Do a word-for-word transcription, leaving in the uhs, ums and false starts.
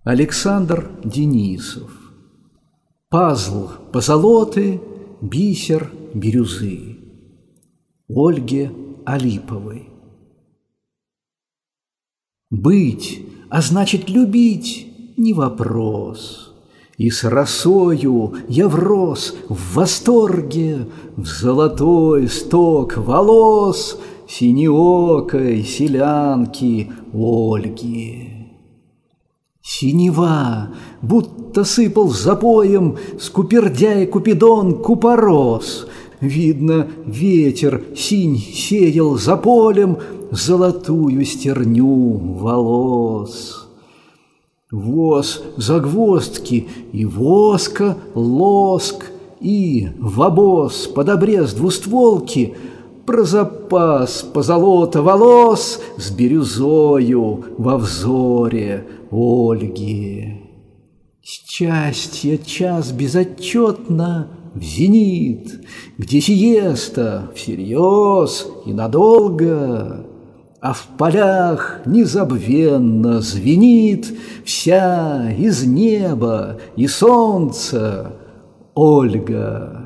Александр Денисов. Пазл позолоты, бисер бирюзы. Ольге Алиповой. Быть, а значит любить, не вопрос. И с росою я врос в восторге в золотой сток волос синеокой селянки Ольги. Синева, будто сыпал запоем скупердяй Купидон купорос. Видно, ветер синь сеял за полем золотую стерню волос. Воз загвоздки и воска лоск, и в обоз под обрез двустволки про запас позолота волос с бирюзою во взоре Ольги. Счастье час безотчетно в зенит, где сиеста всерьез и надолго, а в полях незабвенно звенит вся из неба и солнца Ольга.